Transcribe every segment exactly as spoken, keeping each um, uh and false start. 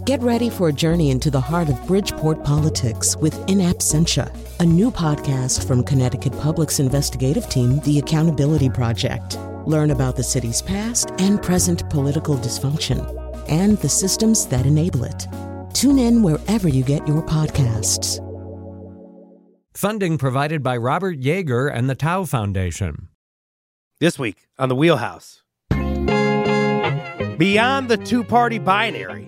Get ready for a journey into the heart of Bridgeport politics with In Absentia, a new podcast from Connecticut Public's investigative team, The Accountability Project. Learn about the city's past and present political dysfunction and the systems that enable it. Tune in wherever you get your podcasts. Funding provided by Robert Yeager and the Tao Foundation. This week on The Wheelhouse. Beyond the two-party binary,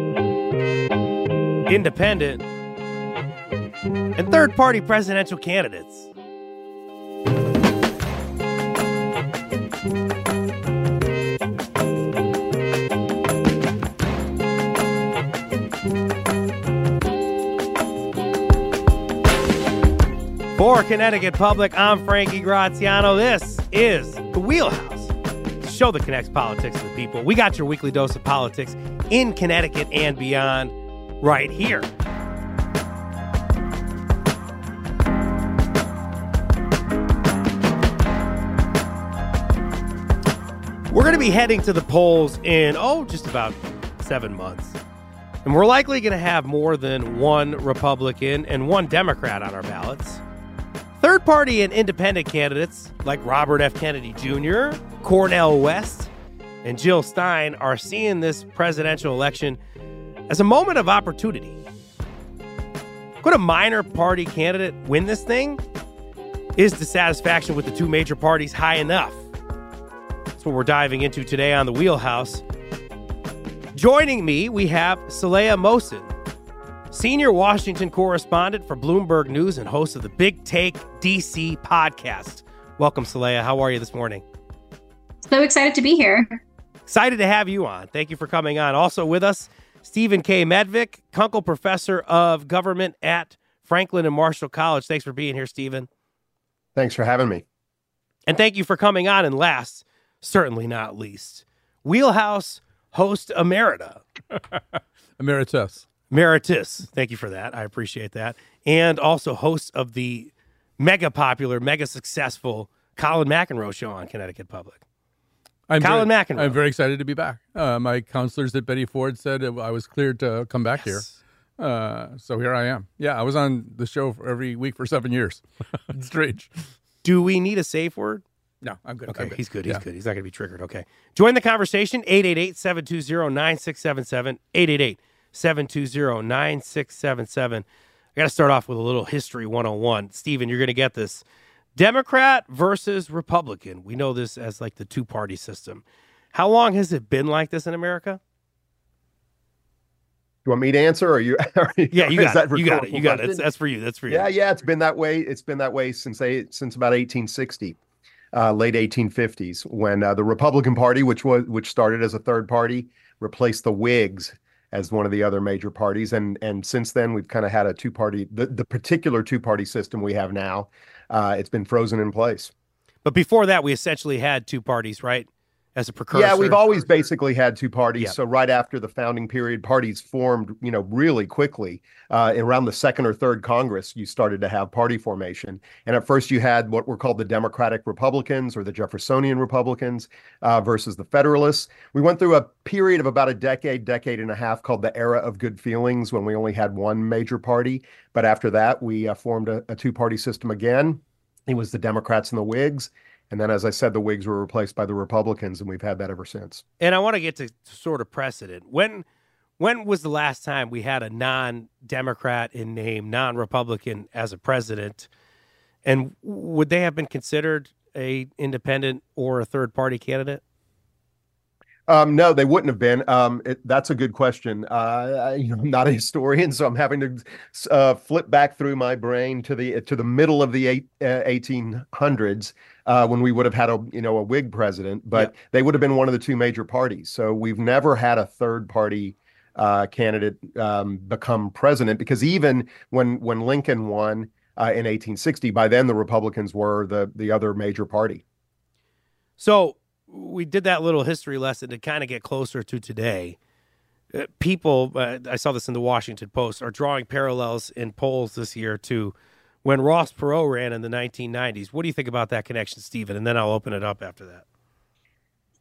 independent, and third-party presidential candidates. For Connecticut Public, I'm Frankie Graziano. This is The Wheelhouse, the show that connects politics to the people. We got your weekly dose of politics in Connecticut and beyond right here. We're going to be heading to the polls in, oh, just about seven months. And we're likely going to have more than one Republican and one Democrat on our ballots. Third-party and independent candidates like Robert F. Kennedy Junior, Cornel West, and Jill Stein are seeing this presidential election as a moment of opportunity. Could a minor party candidate win this thing? Is dissatisfaction with the two major parties high enough? That's what we're diving into today on The Wheelhouse. Joining me, we have Saleha Mohsin, senior Washington correspondent for Bloomberg News and host of the Big Take D C podcast. Welcome, Saleha. How are you this morning? So excited to be here. Excited to have you on. Thank you for coming on. Also with us, Stephen K. Medvick, Kunkel Professor of Government at Franklin and Marshall College. Thanks for being here, Stephen. Thanks for having me. And thank you for coming on. And last, certainly not least, Wheelhouse host emerita. Emeritus. Emeritus. Thank you for that. I appreciate that. And also host of the mega popular, mega successful Colin McEnroe show on Connecticut Public. I'm Colin very, McEnroe. I'm very excited to be back. Uh, my counselors at Betty Ford said I was cleared to come back Yes. here. Uh, so here I am. Yeah, I was on the show for every week for seven years. It's strange. Do we need a safe word? No, I'm good. Okay, I'm good. he's good. He's Yeah. good. He's not going to be triggered. Okay. Join the conversation, eight eight eight, seven two zero, nine six seven seven, eight eight eight, seven two zero, nine six seven seven. I got to start off with a little history one oh one. Stephen, you're going to get this. Democrat versus Republican. We know this as like the two-party system. How long has it been like this in America? You want me to answer, or you? Or Yeah, you is got that it. You got it. rhetorical You got it. question? It's, that's for you. That's for you. Yeah, yeah. It's been that way. It's been that way since they, since about eighteen sixty, uh, late eighteen fifties, when uh, the Republican Party, which was which started as a third party, replaced the Whigs as one of the other major parties, and and since then we've kind of had a two party, the the particular two party system we have now. Uh, it's been frozen in place. But before that, we essentially had two parties, right? As a precursor. Yeah, we've always basically had two parties. Yeah. So right after the founding period, parties formed, you know, really quickly. Uh, around the second or third Congress, you started to have party formation. And at first you had what were called the Democratic Republicans or the Jeffersonian Republicans uh, versus the Federalists. We went through a period of about a decade, decade and a half called the Era of Good Feelings, when we only had one major party. But after that, we uh, formed a, a two-party system again. It was the Democrats and the Whigs. And then, as I said, the Whigs were replaced by the Republicans, and we've had that ever since. And I want to get to sort of precedent. When when was the last time we had a non-Democrat in name, non-Republican as a president? And would they have been considered a independent or a third-party candidate? Um, no, they wouldn't have been. Um, it, that's a good question. Uh, I, you know, I'm not a historian, so I'm having to uh, flip back through my brain to the to the middle of the eight, uh, eighteen hundreds uh, when we would have had a you know a Whig president, but Yeah. they would have been one of the two major parties. So we've never had a third party uh, candidate um, become president, because even when when Lincoln won uh, in eighteen sixty, by then the Republicans were the the other major party. So we did that little history lesson to kind of get closer to today. Uh, people, uh, I saw this in the Washington Post, are drawing parallels in polls this year to when Ross Perot ran in the nineteen nineties. What do you think about that connection, Stephen? And then I'll open it up after that.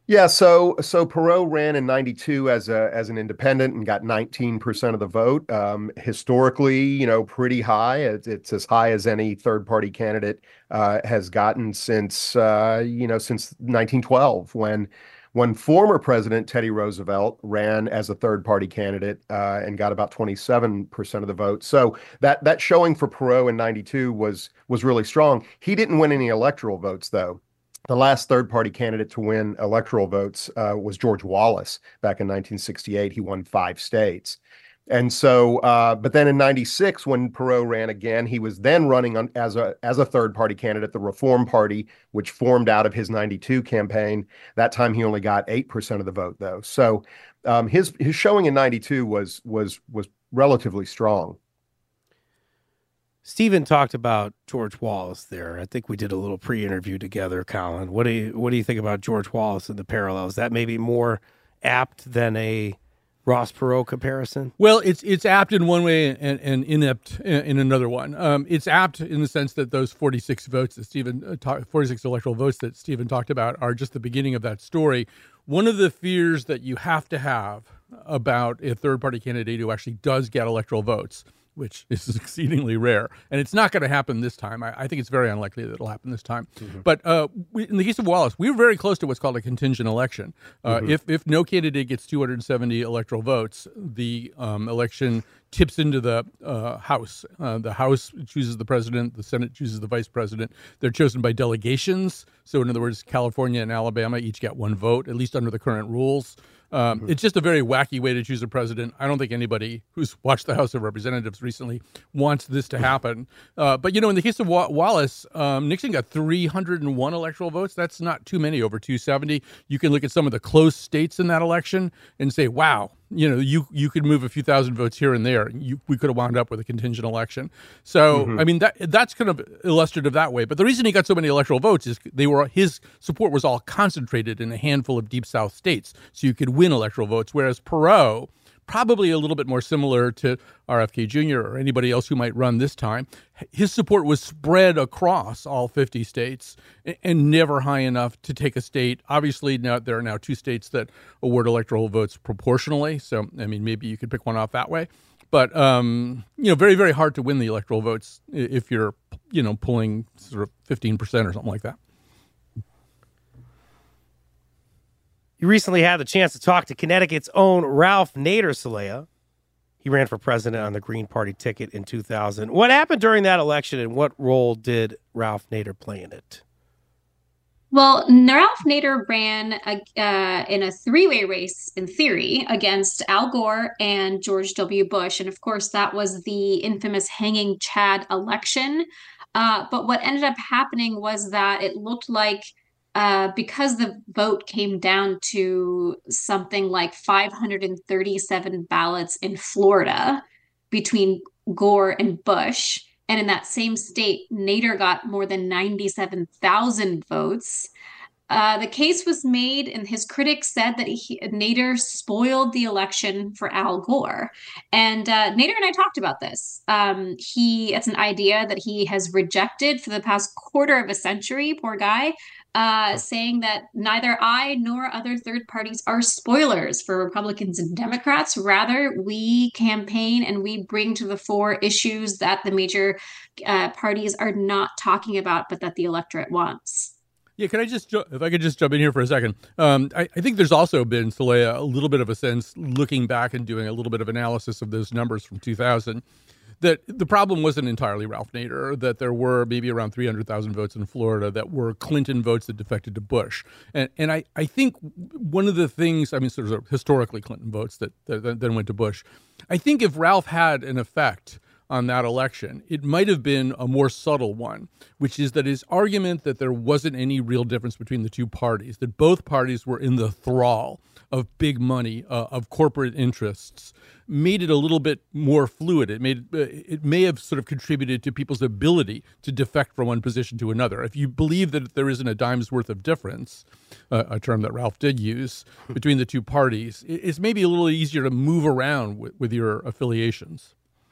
Yeah, so so Perot ran in ninety-two as a as an independent and got nineteen percent of the vote. Um, historically, you know, pretty high. It's, it's as high as any third party candidate uh, has gotten since uh, you know since nineteen twelve when when former President Teddy Roosevelt ran as a third party candidate uh, and got about twenty-seven percent of the vote. So that that showing for Perot in ninety-two was was really strong. He didn't win any electoral votes though. The last third-party candidate to win electoral votes uh, was George Wallace back in nineteen sixty-eight. He won five states. And so, uh, but then in ninety-six, when Perot ran again, he was then running on, as a as a third-party candidate, the Reform Party, which formed out of his ninety-two campaign. That time, he only got eight percent of the vote, though. So um, his his showing in ninety-two was was was relatively strong. Stephen talked about George Wallace there. I think we did a little pre-interview together, Colin. What do you what do you think about George Wallace and the parallels? That may be more apt than a Ross Perot comparison? Well, it's it's apt in one way and, and inept in another one. Um, it's apt in the sense that those forty-six votes that Stephen uh, talk, forty-six electoral votes that Stephen talked about are just the beginning of that story. One of the fears that you have to have about a third-party candidate who actually does get electoral votes, which is exceedingly rare. And it's not going to happen this time. I, I think it's very unlikely that it'll happen this time. Mm-hmm. But uh, we, in the case of Wallace, we were very close to what's called a contingent election. Uh, mm-hmm. If if no candidate gets two hundred seventy electoral votes, the um, election tips into the uh, House. Uh, the House chooses the president. The Senate chooses the vice president. They're chosen by delegations. So in other words, California and Alabama each get one vote, at least under the current rules. Um, mm-hmm. It's just a very wacky way to choose a president. I don't think anybody who's watched the House of Representatives recently wants this to happen. Uh, but, you know, in the case of Wa- Wallace, um, Nixon got three hundred one electoral votes. That's not too many, over two seventy. You can look at some of the close states in that election and say, wow, you know, you you could move a few thousand votes here and there. You, we could have wound up with a contingent election. So, mm-hmm. I mean, that that's kind of illustrative that way. But the reason he got so many electoral votes is they were his support was all concentrated in a handful of Deep South states. So you could win electoral votes, whereas Perot, probably a little bit more similar to R F K Junior or anybody else who might run this time, his support was spread across all fifty states and never high enough to take a state. Obviously, now there are now two states that award electoral votes proportionally. So, I mean, maybe you could pick one off that way. But, um, you know, very, very hard to win the electoral votes if you're, you know, pulling sort of fifteen percent or something like that. You recently had the chance to talk to Connecticut's own Ralph Nader, Saleha. He ran for president on the Green Party ticket in two thousand. What happened during that election, and what role did Ralph Nader play in it? Well, Ralph Nader ran a, uh, in a three-way race, in theory, against Al Gore and George W. Bush. And of course, that was the infamous hanging Chad election. Uh, but what ended up happening was that it looked like Uh, because the vote came down to something like five hundred thirty-seven ballots in Florida between Gore and Bush. And in that same state, Nader got more than ninety-seven thousand votes. Uh, the case was made, and his critics said that he, Nader spoiled the election for Al Gore. And uh, Nader and I talked about this. Um, he, it's an idea that he has rejected for the past quarter of a century, poor guy. Uh, saying that neither I nor other third parties are spoilers for Republicans and Democrats. Rather, we campaign and we bring to the fore issues that the major uh, parties are not talking about, but that the electorate wants. Yeah, can I just, if I could just jump in here for a second. Um, I, I think there's also been, Saleha, a little bit of a sense, looking back and doing a little bit of analysis of those numbers from two thousand, that the problem wasn't entirely Ralph Nader, that there were maybe around three hundred thousand votes in Florida that were Clinton votes that defected to Bush. And and I, I think one of the things, I mean, sort of historically Clinton votes that, that then went to Bush. I think if Ralph had an effect on that election, it might have been a more subtle one, which is that his argument that there wasn't any real difference between the two parties, that both parties were in the thrall of big money, uh, of corporate interests, made it a little bit more fluid. It made uh, it may have sort of contributed to people's ability to defect from one position to another. If you believe that there isn't a dime's worth of difference, uh, a term that Ralph did use, between the two parties, it's maybe a little easier to move around with, with your affiliations.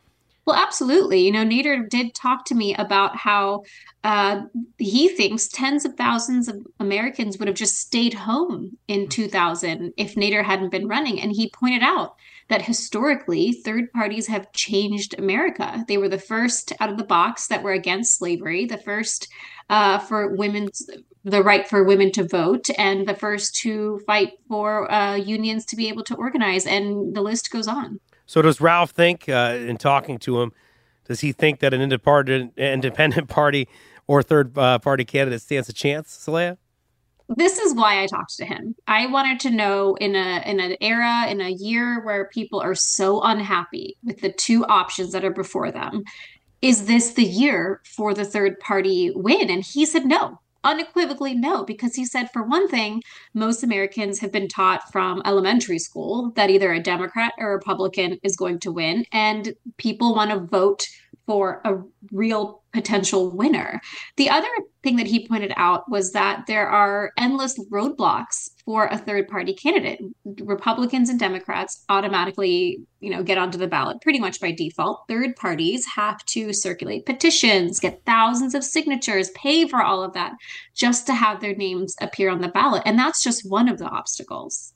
Well, absolutely. You know, Nader did talk to me about how uh, he thinks tens of thousands of Americans would have just stayed home in two thousand if Nader hadn't been running. And he pointed out that historically, third parties have changed America. They were the first out of the box that were against slavery, the first uh, for women's the right for women to vote, and the first to fight for uh, unions to be able to organize. And the list goes on. So does Ralph think, uh, in talking to him, does he think that an independent, independent party or third uh, party candidate stands a chance, Saleha? This is why I talked to him. I wanted to know in a in an era, in a year where people are so unhappy with the two options that are before them, is this the year for the third party win? And he said no. Unequivocally no, because he said, for one thing, most Americans have been taught from elementary school that either a Democrat or a Republican is going to win, and people want to vote for a real potential winner. The other thing that he pointed out was that there are endless roadblocks for a third party candidate. Republicans and Democrats automatically, you know, get onto the ballot pretty much by default. Third parties have to circulate petitions, get thousands of signatures, pay for all of that just to have their names appear on the ballot. And that's just one of the obstacles.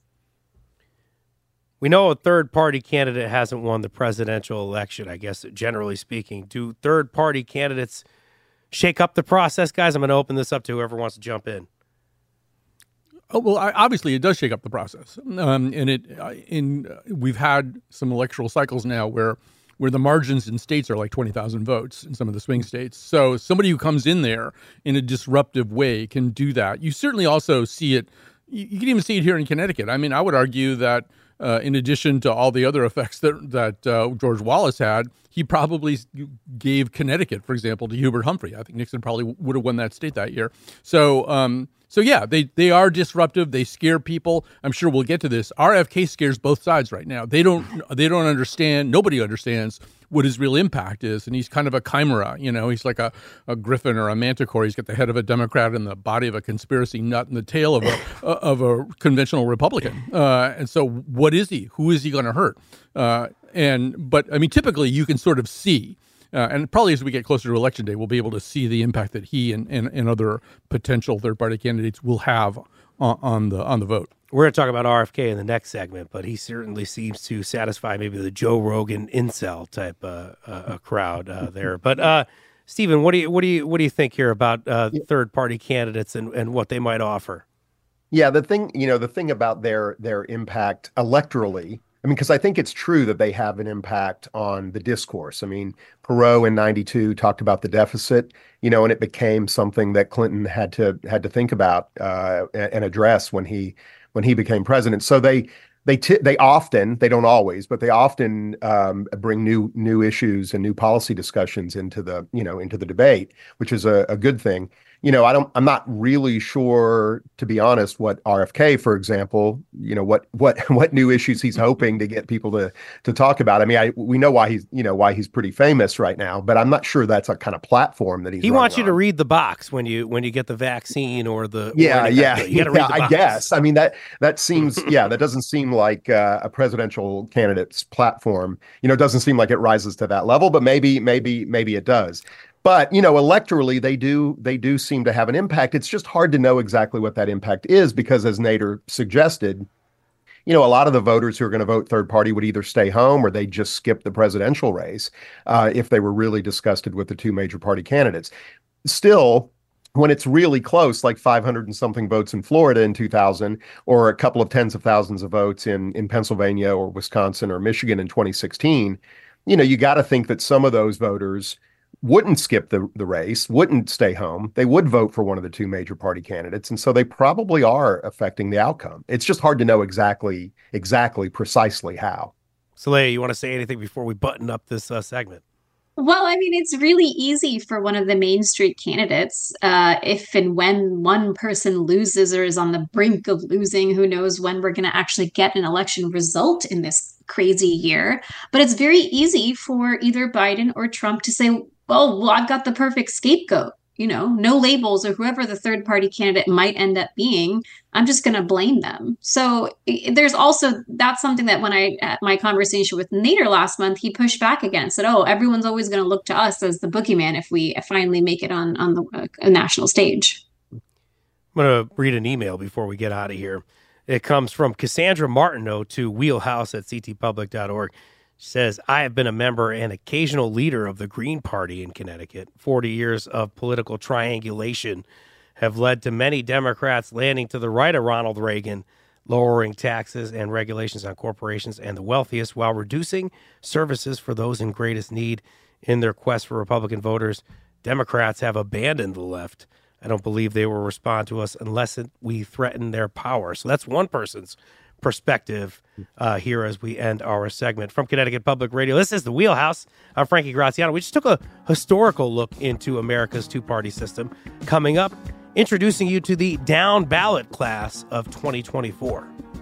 We know a third-party candidate hasn't won the presidential election, I guess, generally speaking. Do third-party candidates shake up the process? Guys, I'm going to open this up to whoever wants to jump in. Oh, well, I, obviously, it does shake up the process. Um, and it uh, in uh, we've had some electoral cycles now where where the margins in states are like twenty thousand votes in some of the swing states. So somebody who comes in there in a disruptive way can do that. You certainly also see it. You, you can even see it here in Connecticut. I mean, I would argue that Uh, in addition to all the other effects that that uh, George Wallace had, he probably gave Connecticut, for example, to Hubert Humphrey. I think Nixon probably would have won that state that year. So, um, so yeah, they they are disruptive. They scare people. I'm sure we'll get to this. R F K scares both sides right now. They don't they don't understand. Nobody understands what his real impact is, and he's kind of a chimera. You know, he's like a, a griffin or a manticore. He's got the head of a Democrat and the body of a conspiracy nut and the tail of a of a conventional Republican. Uh, and so, what is he? Who is he going to hurt? Uh, and but I mean, typically, you can sort of see. Uh, and probably as we get closer to Election Day, we'll be able to see the impact that he and, and, and other potential third-party candidates will have on, on the on the vote. We're going to talk about R F K in the next segment, but he certainly seems to satisfy maybe the Joe Rogan incel type uh, uh, crowd uh, there. But uh, Stephen, what do you what do you what do you think here about uh, third-party candidates and, and what they might offer? Yeah, the thing you know the thing about their their impact electorally. I mean, because I think it's true that they have an impact on the discourse. I mean, Perot in ninety-two talked about the deficit, you know, and it became something that Clinton had to had to think about uh, and address when he when he became president. So they they t- they often, they don't always, but they often um, bring new new issues and new policy discussions into the you know into the debate, which is a, a good thing. You know, I don't. I'm not really sure, to be honest, what R F K, for example, you know, what what what new issues he's hoping to get people to to talk about. I mean, I we know why he's you know why he's pretty famous right now, but I'm not sure that's a kind of platform that he's. He wants you on. to read the box when you when you get the vaccine or the yeah or yeah you got to yeah, read the box. I guess. I mean that that seems yeah that doesn't seem like uh, a presidential candidate's platform. You know, it doesn't seem like it rises to that level, but maybe maybe maybe it does. But, you know, electorally, they do they do seem to have an impact. It's just hard to know exactly what that impact is because, as Nader suggested, you know, a lot of the voters who are going to vote third party would either stay home or they'd just skip the presidential race uh, if they were really disgusted with the two major party candidates. Still, when it's really close, like five hundred and something votes in Florida in two thousand, or a couple of tens of thousands of votes in, in Pennsylvania or Wisconsin or Michigan in twenty sixteen, you know, you got to think that some of those voters wouldn't skip the, the race, wouldn't stay home. They would vote for one of the two major party candidates. And so they probably are affecting the outcome. It's just hard to know exactly, exactly, precisely how. Saleha, you want to say anything before we button up this uh, segment? Well, I mean, it's really easy for one of the Main Street candidates, uh, if and when one person loses or is on the brink of losing, who knows when we're going to actually get an election result in this crazy year. But it's very easy for either Biden or Trump to say, well, well, I've got the perfect scapegoat. you know, no labels, or whoever the third party candidate might end up being, I'm just going to blame them. So there's also, that's something that when I, at my conversation with Nader last month, he pushed back against, said, oh, everyone's always going to look to us as the boogeyman if we finally make it on, on the uh, national stage. I'm going to read an email before we get out of here. It comes from Cassandra Martineau to wheelhouse at c t public dot org. She says, I have been a member and occasional leader of the Green Party in Connecticut. forty years of political triangulation have led to many Democrats landing to the right of Ronald Reagan, lowering taxes and regulations on corporations and the wealthiest while reducing services for those in greatest need. In their quest for Republican voters, Democrats have abandoned the left. I don't believe they will respond to us unless it, we threaten their power. So that's one person's perspective uh, here as we end our segment. From Connecticut Public Radio, this is The Wheelhouse. I'm Frankie Graziano. We just took a historical look into America's two-party system. Coming up, introducing you to the down ballot class of twenty twenty-four.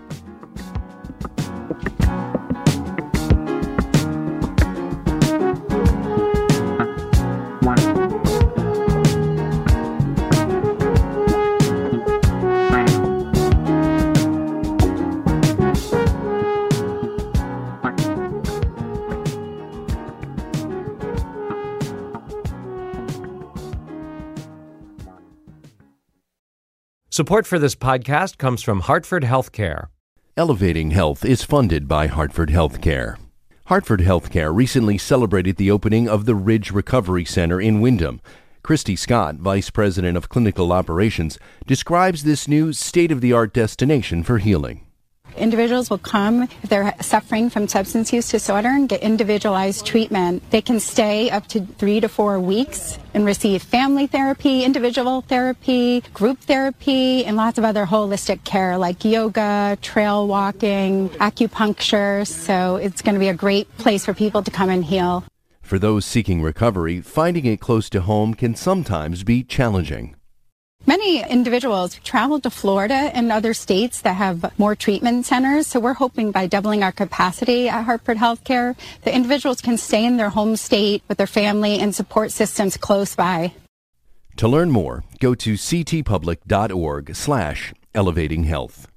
Support for this podcast comes from Hartford Healthcare. Elevating Health is funded by Hartford Healthcare. Hartford Healthcare recently celebrated the opening of the Ridge Recovery Center in Wyndham. Christy Scott, Vice President of Clinical Operations, describes this new state-of-the-art destination for healing. Individuals will come if they're suffering from substance use disorder and get individualized treatment. They can stay up to three to four weeks and receive family therapy, individual therapy, group therapy, and lots of other holistic care like yoga, trail walking, acupuncture. So it's going to be a great place for people to come and heal. For those seeking recovery, finding it close to home can sometimes be challenging. Many individuals travel to Florida and other states that have more treatment centers, so we're hoping by doubling our capacity at Hartford Healthcare, the individuals can stay in their home state with their family and support systems close by. To learn more, go to c t public dot org slash elevating health.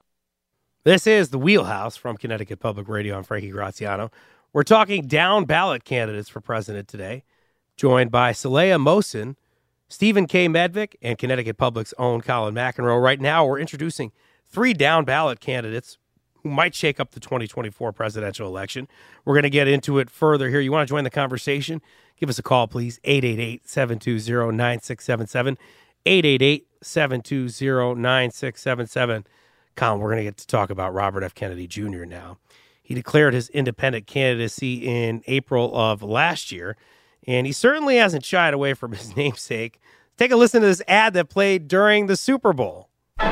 This is The Wheelhouse from Connecticut Public Radio. I'm Frankie Graziano. We're talking down ballot candidates for president today, joined by Saleha Mohsin, Stephen K. Medvick, and Connecticut Public's own Colin McEnroe. Right now, we're introducing three down-ballot candidates who might shake up the twenty twenty-four presidential election. We're going to get into it further here. You want to join the conversation? Give us a call, please. eight eight eight, seven two zero, nine six seven seven. eight eight eight, seven two zero, nine six seven seven. Colin, we're going to get to talk about Robert F. Kennedy Junior now. He declared his independent candidacy in April of last year, and he certainly hasn't shied away from his namesake. Take a listen to this ad that played during the Super Bowl.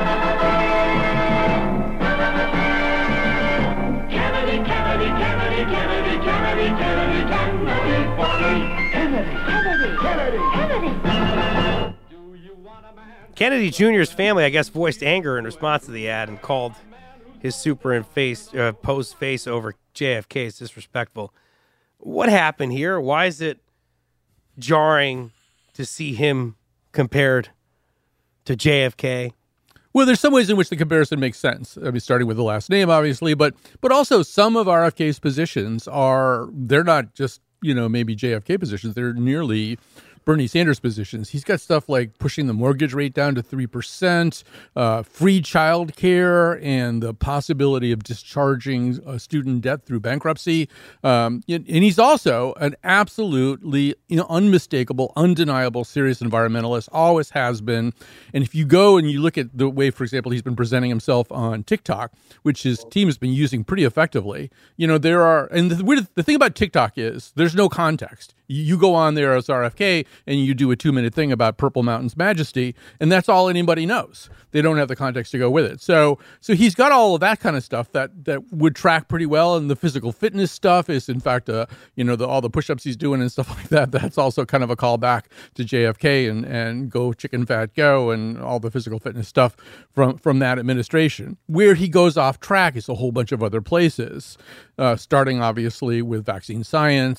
Kennedy, Kennedy, Kennedy, Kennedy, Kennedy, Kennedy, Kennedy, Kennedy, Kennedy, Kennedy, Kennedy. Kennedy Junior's family, I guess, voiced anger in response to the ad and called his superimposed uh, posed face over J F K as disrespectful. What happened here? Why is it jarring to see him compared to J F K? Well, there's some ways in which the comparison makes sense. I mean, starting with the last name, obviously, but but also some of R F K's positions are, they're not just, you know, maybe J F K positions. They're nearly Bernie Sanders positions. He's got stuff like pushing the mortgage rate down to three percent, uh, free child care, and the possibility of discharging uh, student debt through bankruptcy. Um, and he's also an absolutely, you know, unmistakable, undeniable, serious environmentalist, always has been. And if you go and you look at the way, for example, he's been presenting himself on TikTok, which his team has been using pretty effectively, you know, there are, and the, weird, the thing about TikTok is there's no context. You go on there as R F K and you do a two-minute thing about Purple Mountain's majesty, and that's all anybody knows. They don't have the context to go with it. So so he's got all of that kind of stuff that that would track pretty well, and the physical fitness stuff is, in fact, uh, you know, the, all the push-ups he's doing and stuff like that, that's also kind of a callback to J F K and, and Go Chicken Fat Go and all the physical fitness stuff from, from that administration. Where he goes off track is a whole bunch of other places, uh, starting, obviously, with vaccine science,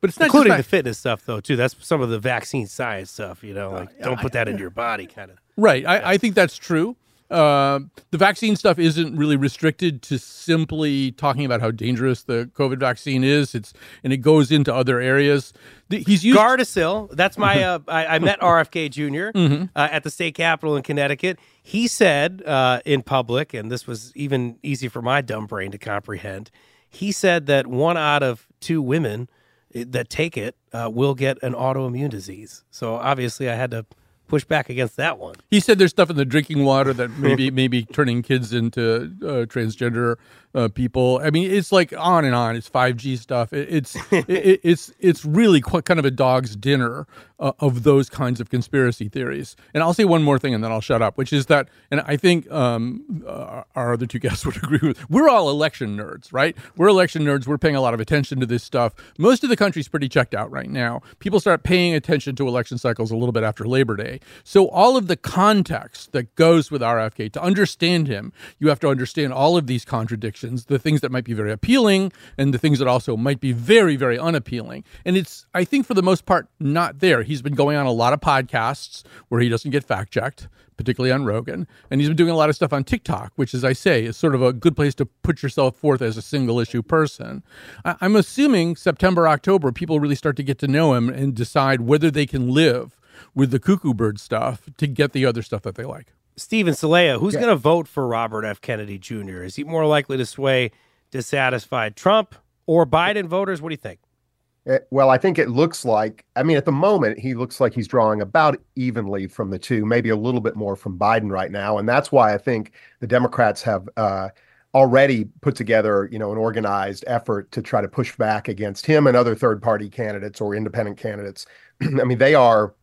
But it's not including just the fitness stuff, though, too. That's some of the vaccine science stuff, you know, like uh, don't put that into your body kind of. Right. I, I think that's true. Uh, the vaccine stuff isn't really restricted to simply talking about how dangerous the COVID vaccine is. It's and it goes into other areas. The, he's used Gardasil. That's my. Uh, I, I met R F K Junior Mm-hmm. uh, at the state capitol in Connecticut. He said uh, in public, and this was even easy for my dumb brain to comprehend. He said that one out of two women that take it uh, will get an autoimmune disease. So obviously, I had to push back against that one. He said there's stuff in the drinking water that maybe maybe turning kids into uh, transgender uh, people. I mean, it's like on and on. It's five G stuff. It, it's it, it's it's really quite kind of a dog's dinner uh, of those kinds of conspiracy theories. And I'll say one more thing, and then I'll shut up. Which is that, and I think um, uh, our other two guests would agree with. We're all election nerds, right? We're election nerds. We're paying a lot of attention to this stuff. Most of the country's pretty checked out right now. People start paying attention to election cycles a little bit after Labor Day. So all of the context that goes with R F K, to understand him, you have to understand all of these contradictions, the things that might be very appealing and the things that also might be very, very unappealing. And it's, I think for the most part, not there. He's been going on a lot of podcasts where he doesn't get fact-checked, particularly on Rogan. And he's been doing a lot of stuff on TikTok, which, as I say, is sort of a good place to put yourself forth as a single-issue person. I- I'm assuming September, October, people really start to get to know him and decide whether they can live with the cuckoo bird stuff to get the other stuff that they like. Stephen Salea, who's Yeah. going to vote for Robert F. Kennedy Junior? Is he more likely to sway dissatisfied Trump or Biden voters? What do you think? Uh, Well, I think it looks like, I mean, at the moment, he looks like he's drawing about evenly from the two, maybe a little bit more from Biden right now. And that's why I think the Democrats have uh, already put together, you know, an organized effort to try to push back against him and other third-party candidates or independent candidates. I mean, they are,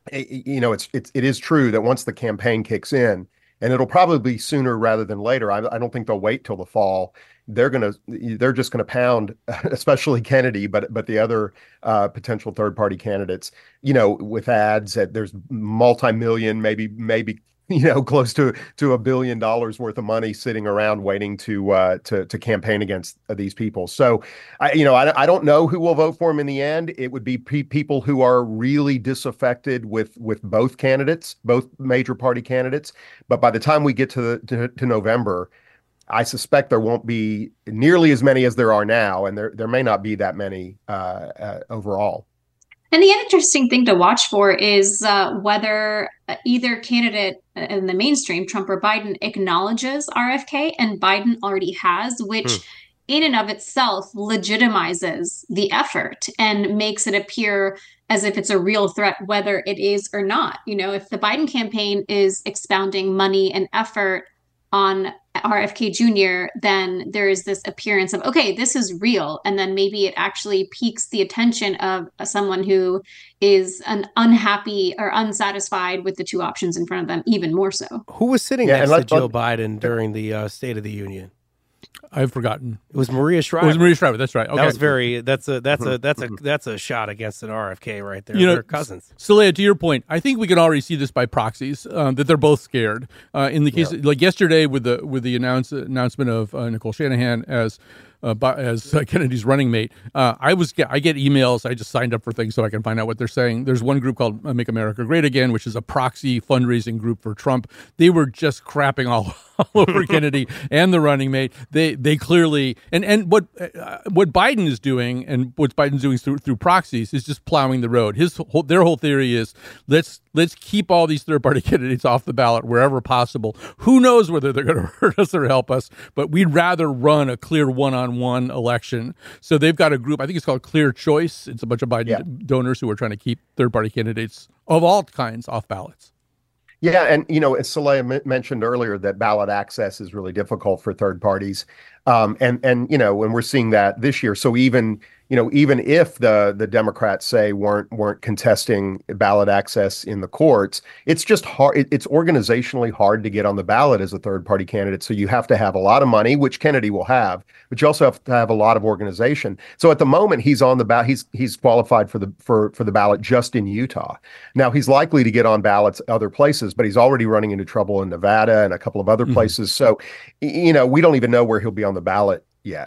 you know, it's, it's, it is true that once the campaign kicks in, and it'll probably be sooner rather than later. I, I don't think they'll wait till the fall. They're gonna, they're just gonna pound, especially Kennedy, but but the other uh, potential third-party candidates. You know, with ads. That there's multi-million, maybe maybe you know, close to to a billion dollars worth of money sitting around waiting to uh, to to campaign against uh, these people. So, I you know, I I don't know who will vote for him in the end. It would be pe- people who are really disaffected with with both candidates, both major party candidates. But by the time we get to the to, to November, I suspect there won't be nearly as many as there are now, and there there may not be that many uh, uh, overall. And the interesting thing to watch for is uh, whether either candidate in the mainstream, Trump or Biden, acknowledges R F K, and Biden already has, which hmm. in and of itself legitimizes the effort and makes it appear as if it's a real threat, whether it is or not. You know, if the Biden campaign is expounding money and effort on R F K Junior, then there is this appearance of, okay, this is real. And then maybe it actually piques the attention of someone who is an unhappy or unsatisfied with the two options in front of them, even more so. Who was sitting Yeah, next and to let- Joe let- Biden during the uh, State of the Union? I've forgotten. It was Maria Shriver. It was Maria Shriver. That's right. Okay. That was very. That's a. That's a. That's a. That's a shot against an R F K right there. You know, They're cousins. Salea, to your point, I think we can already see this by proxies um, that they're both scared. Uh, in the case, Yeah. like yesterday, with the with the announce, announcement of uh, Nicole Shanahan as uh, by, as uh, Kennedy's running mate, uh, I was I get emails. I just signed up for things so I can find out what they're saying. There's one group called uh, Make America Great Again, which is a proxy fundraising group for Trump. They were just crapping all. all over Kennedy and the running mate. They they clearly and and what uh, what Biden is doing and what Biden's doing through through proxies is just plowing the road. His whole, their whole theory is let's let's keep all these third party candidates off the ballot wherever possible. Who knows whether they're going to hurt us or help us? But we'd rather run a clear one on one election. So they've got a group. I think it's called Clear Choice. It's a bunch of Biden Yeah. donors who are trying to keep third party candidates of all kinds off ballots. Yeah, and you know, as Salea m- mentioned earlier, that ballot access is really difficult for third parties, um, and and you know, and we're seeing that this year. So even you know, even if the the Democrats say weren't weren't contesting ballot access in the courts, it's just hard. It, it's organizationally hard to get on the ballot as a third party candidate. So you have to have a lot of money, which Kennedy will have, but you also have to have a lot of organization. So at the moment, he's on the ballot. He's he's qualified for the for for the ballot just in Utah. Now he's likely to get on ballots other places, but he's already running into trouble in Nevada and a couple of other Mm-hmm. places. So y- you know, we don't even know where he'll be on the ballot yet.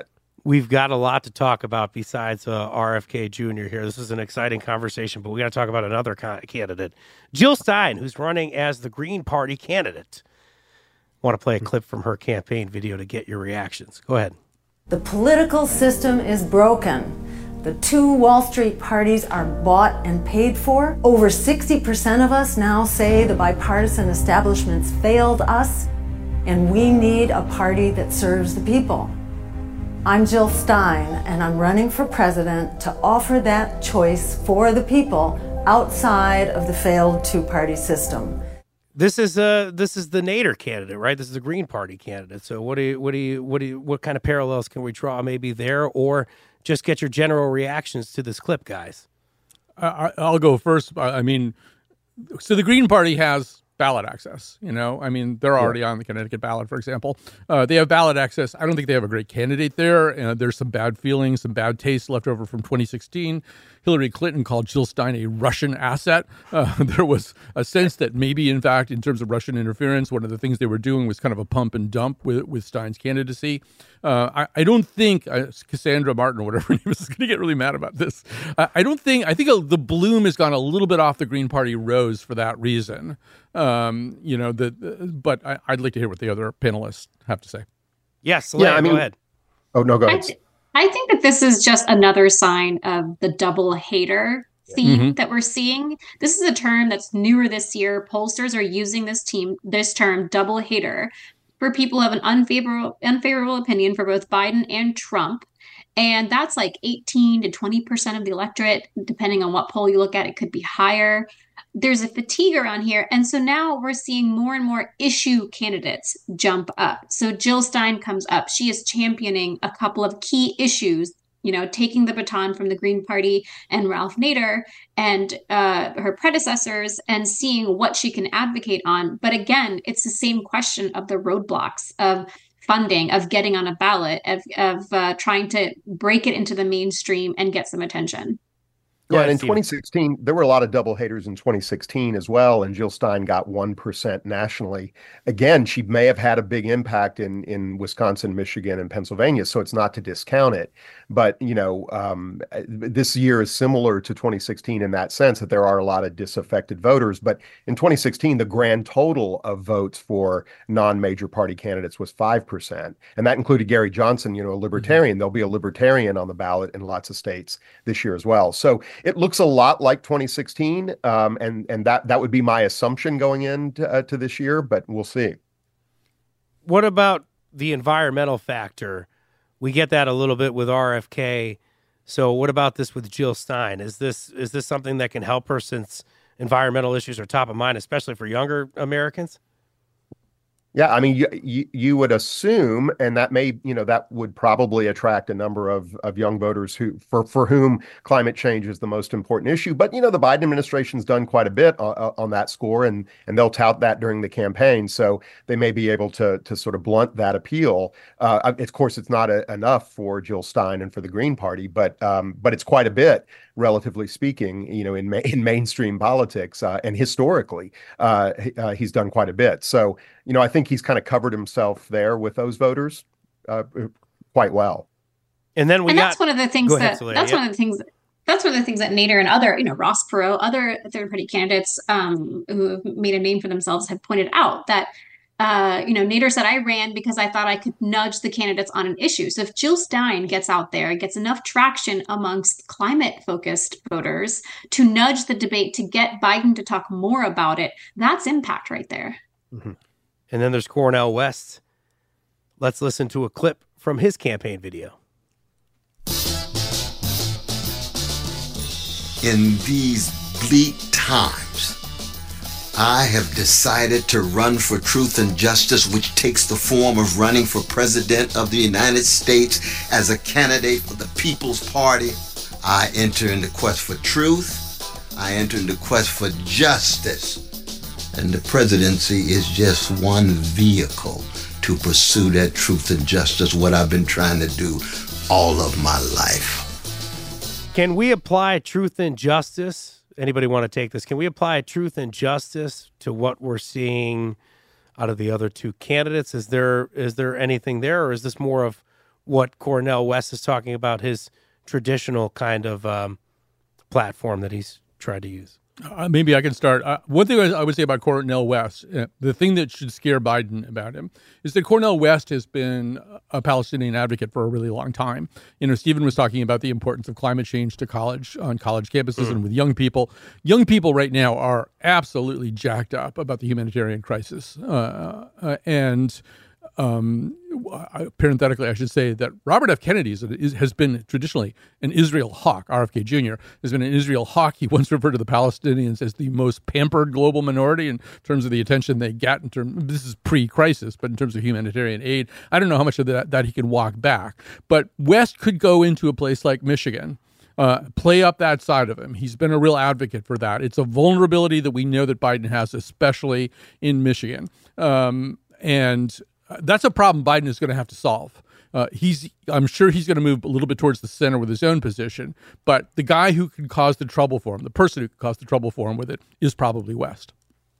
We've got a lot to talk about besides uh, R F K Junior here. This is an exciting conversation, but we got to talk about another ca- candidate, Jill Stein, who's running as the Green Party candidate. I want to play a clip from her campaign video to get your reactions. Go ahead. The political system is broken. The two Wall Street parties are bought and paid for. Over sixty percent of us now say the bipartisan establishment's failed us, and we need a party that serves the people. I'm Jill Stein, and I'm running for president to offer that choice for the people outside of the failed two-party system. This is uh this is the Nader candidate, right? This is the Green Party candidate. So what do you what do you what do you what kind of parallels can we draw maybe there, or just get your general reactions to this clip, guys? Uh, I'll go first. I mean, so the Green Party has ballot access. You know, I mean, they're already yeah. on the Connecticut ballot, for example. Uh, they have ballot access. I don't think they have a great candidate there. Uh, there's some bad feelings, some bad taste left over from twenty sixteen. Hillary Clinton called Jill Stein a Russian asset. Uh, there was a sense that maybe, in fact, in terms of Russian interference, one of the things they were doing was kind of a pump and dump with, with Stein's candidacy. Uh, I, I don't think uh, Cassandra Martin or whatever her name is going to get really mad about this. Uh, I don't think, I think the bloom has gone a little bit off the Green Party rose for that reason. Um, you know, the, but I, I'd like to hear what the other panelists have to say. Yes, yeah, I mean, go ahead. Oh, no, go ahead. I, I think that this is just another sign of the double hater theme mm-hmm. that we're seeing. This is a term that's newer this year. Pollsters are using this team, this term, double hater, for people who have an unfavorable, unfavorable opinion for both Biden and Trump. And that's like eighteen to twenty percent of the electorate, depending on what poll you look at. It could be higher. There's a fatigue around here. And so now we're seeing more and more issue candidates jump up. So Jill Stein comes up. She is championing a couple of key issues, you know, taking the baton from the Green Party and Ralph Nader and uh, her predecessors and seeing what she can advocate on. But again, it's the same question of the roadblocks of funding, of getting on a ballot, of, of uh, trying to break it into the mainstream and get some attention. Yeah, and in twenty sixteen, there were a lot of double haters in twenty sixteen as well, and Jill Stein got one percent nationally. Again, she may have had a big impact in, in Wisconsin, Michigan, and Pennsylvania, so it's not to discount it. But, you know, um, this year is similar to twenty sixteen in that sense that there are a lot of disaffected voters. But in twenty sixteen, the grand total of votes for non-major party candidates was five percent. And that included Gary Johnson, you know, a libertarian. Mm-hmm. There'll be a libertarian on the ballot in lots of states this year as well. So it looks a lot like twenty sixteen, um, and and that that would be my assumption going into uh, to this year, but we'll see. What about the environmental factor? We get that a little bit with R F K. So what about this with Jill Stein? Is this is this something that can help her since environmental issues are top of mind, especially for younger Americans? Yeah, I mean, you, you you would assume, and that may, you know, that would probably attract a number of, of young voters who, for, for whom climate change is the most important issue. But, you know, the Biden administration's done quite a bit on, on that score, and and they'll tout that during the campaign. So they may be able to to sort of blunt that appeal. Uh, of course, it's not a, enough for Jill Stein and for the Green Party, but um, but it's quite a bit, relatively speaking, you know, in ma- in mainstream politics uh, and historically, uh, uh, he's done quite a bit. So, you know, I think he's kind of covered himself there with those voters uh, quite well. And then we and got, that's one of the things that ahead, Celia, that's yeah. one of the things that's one of the things that Nader and other, you know, Ross Perot, other third party candidates um, who have made a name for themselves have pointed out that. Uh, you know, Nader said, I ran because I thought I could nudge the candidates on an issue. So if Jill Stein gets out there, gets enough traction amongst climate-focused voters to nudge the debate to get Biden to talk more about it, that's impact right there. Mm-hmm. And then there's Cornel West. Let's listen to a clip from his campaign video. In these bleak times, I have decided to run for truth and justice, which takes the form of running for president of the United States as a candidate for the People's Party. I enter into quest for truth. I enter into quest for justice. And the presidency is just one vehicle to pursue that truth and justice, what I've been trying to do all of my life. Can we apply truth and justice? Anybody want to take this? Can we apply truth and justice to what we're seeing out of the other two candidates? Is there is there anything there, or is this more of what Cornel West is talking about, his traditional kind of um, platform that he's tried to use? Uh, maybe I can start. Uh, one thing I would say about Cornel West, uh, the thing that should scare Biden about him is that Cornel West has been a Palestinian advocate for a really long time. You know, Stephen was talking about the importance of climate change to college, on college campuses mm. and with young people. Young people right now are absolutely jacked up about the humanitarian crisis. Uh, uh, and Um, parenthetically, I should say that Robert F. Kennedy is, is, has been traditionally an Israel hawk. R F K Junior has been an Israel hawk. He once referred to the Palestinians as the most pampered global minority in terms of the attention they get. In terms, this is pre-crisis, but in terms of humanitarian aid, I don't know how much of that, that he can walk back. But West could go into a place like Michigan, uh, play up that side of him. He's been a real advocate for that. It's a vulnerability that we know that Biden has, especially in Michigan. Um, and That's a problem Biden is going to have to solve. Uh, he's, I'm sure he's going to move a little bit towards the center with his own position, but the guy who can cause the trouble for him, the person who can cause the trouble for him with it, is probably West.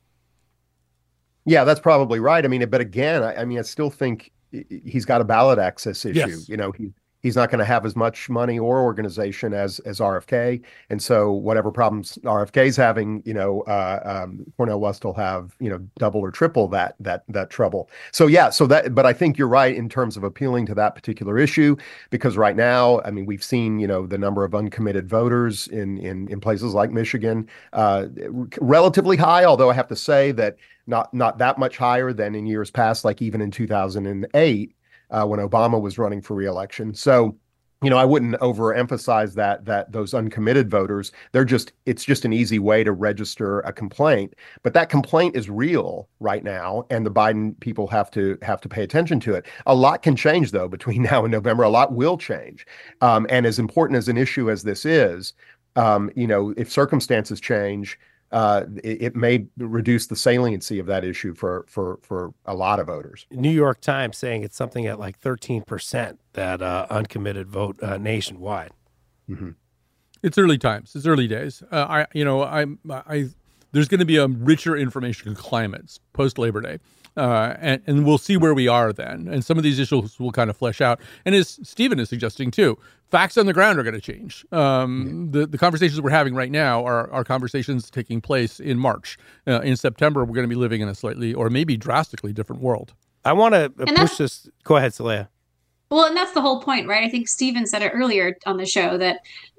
Yeah, that's probably right. I mean, but again, I, I mean, I still think he's got a ballot access issue. Yes. You know, he he's not going to have as much money or organization as as R F K, and so whatever problems R F K's having, you know, uh, um, Cornel West will have, you know, double or triple that that that trouble. So yeah, so that, but I think you're right in terms of appealing to that particular issue, because right now, I mean, we've seen, you know, the number of uncommitted voters in in in places like Michigan, uh, relatively high, although I have to say that not not that much higher than in years past, like even in two thousand eight. Uh, when Obama was running for re-election. So, you know, I wouldn't overemphasize that, that those uncommitted voters, they're just, it's just an easy way to register a complaint. But that complaint is real right now, and the Biden people have to have to pay attention to it. A lot can change, though, between now and November. A lot will change. Um, and as important as an issue as this is, um, you know, if circumstances change, Uh, it, it may reduce the saliency of that issue for for for a lot of voters. New York Times saying it's something at like thirteen percent, that uh, uncommitted vote uh, nationwide. Mm-hmm. It's early times. It's early days. Uh, I, you know, I, I, there's going to be a richer information climate post Labor Day. Uh, and, and we'll see where we are then. And some of these issues will kind of flesh out. And as Stephen is suggesting too, facts on the ground are going to change. Um, the, the conversations we're having right now are, are conversations taking place in March. Uh, in September, we're going to be living in a slightly or maybe drastically different world. I want to push this. Go ahead, Saleha. Well, and that's the whole point, right? I think Stephen said it earlier on the show that